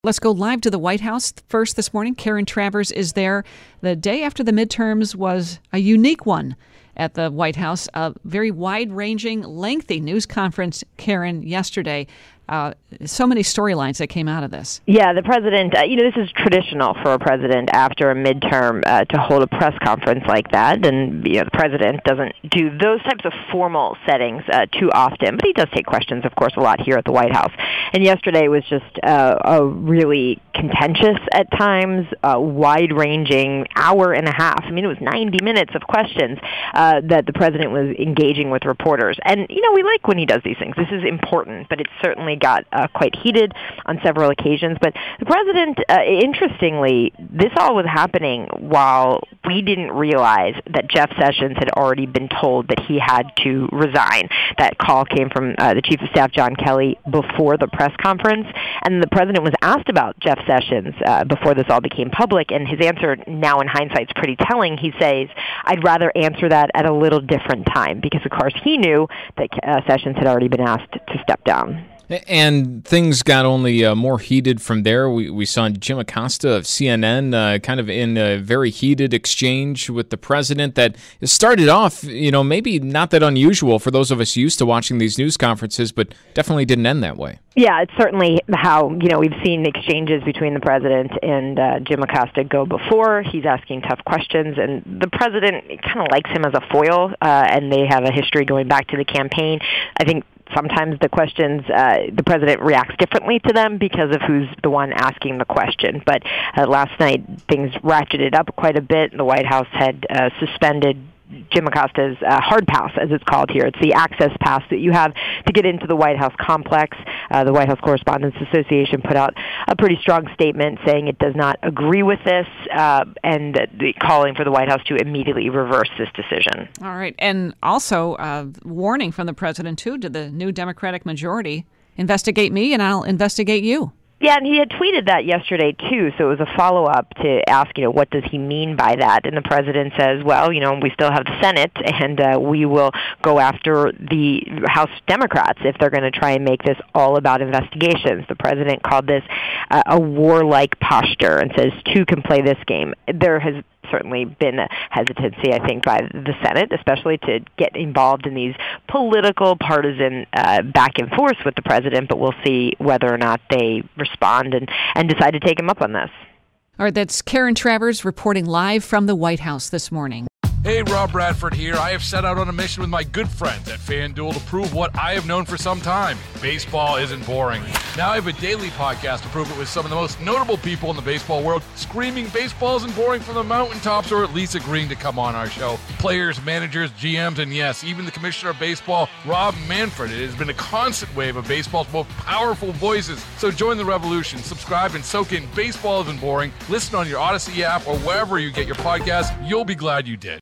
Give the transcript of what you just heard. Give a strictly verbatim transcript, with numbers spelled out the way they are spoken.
Let's go live to the White House first this morning. Karen Travers is there. The day after the midterms was a unique one at the White House. A very wide-ranging, lengthy news conference, Karen, yesterday. Uh, so many storylines that came out of this. Yeah, the president, uh, you know, this is traditional for a president after a midterm uh, to hold a press conference like that. And, you know, the president doesn't do those types of formal settings uh, too often, but he does take questions, of course, a lot here at the White House. And yesterday was just uh, a really contentious at times, uh, wide-ranging hour and a half. I mean, it was ninety minutes of questions uh, that the president was engaging with reporters. And, you know, we like when he does these things. This is important, but it's certainly got uh, quite heated on several occasions. But the president, uh, interestingly, this all was happening while we didn't realize that Jeff Sessions had already been told that he had to resign. That call came from uh, the Chief of Staff, John Kelly, before the press conference. And the president was asked about Jeff Sessions uh, before this all became public, and his answer now in hindsight is pretty telling. He says, I'd rather answer that at a little different time, because, of course, he knew that uh, Sessions had already been asked to step down. And things got only uh, more heated from there. We we saw Jim Acosta of C N N uh, kind of in a very heated exchange with the president that started off, you know, maybe not that unusual for those of us used to watching these news conferences, but definitely didn't end that way. Yeah, it's certainly how, you know, we've seen exchanges between the president and uh, Jim Acosta go before. He's asking tough questions, and the president kind of likes him as a foil, uh, and they have a history going back to the campaign. I think sometimes the questions, uh, the president reacts differently to them because of who's the one asking the question. But uh, last night, things ratcheted up quite a bit. The White House had uh, suspended Jim Acosta's uh, hard pass, as it's called here. It's the access pass that you have to get into the White House complex. Uh, the White House Correspondents Association put out a pretty strong statement saying it does not agree with this uh, and uh, calling for the White House to immediately reverse this decision. All right. And also uh, warning from the president, too, to the new Democratic majority, investigate me and I'll investigate you. Yeah, and he had tweeted that yesterday, too, so it was a follow-up to ask, you know, what does he mean by that? And the president says, well, you know, we still have the Senate, and uh, we will go after the House Democrats if they're going to try and make this all about investigations. The president called this uh, a warlike posture and says two can play this game. There has certainly been a hesitancy, I think, by the Senate, especially to get involved in these political, partisan uh, back and forth with the president, but we'll see whether or not they respond and, and decide to take him up on this. All right, that's Karen Travers reporting live from the White House this morning. Hey, Rob Bradford here. I have set out on a mission with my good friends at FanDuel to prove what I have known for some time. Baseball isn't boring. Now I have a daily podcast to prove it with some of the most notable people in the baseball world, screaming baseball isn't boring from the mountaintops, or at least agreeing to come on our show. Players, managers, G Ms, and yes, even the commissioner of baseball, Rob Manfred. It has been a constant wave of baseball's most powerful voices. So join the revolution. Subscribe and soak in Baseball Isn't Boring. Listen on your Odyssey app or wherever you get your podcasts. You'll be glad you did.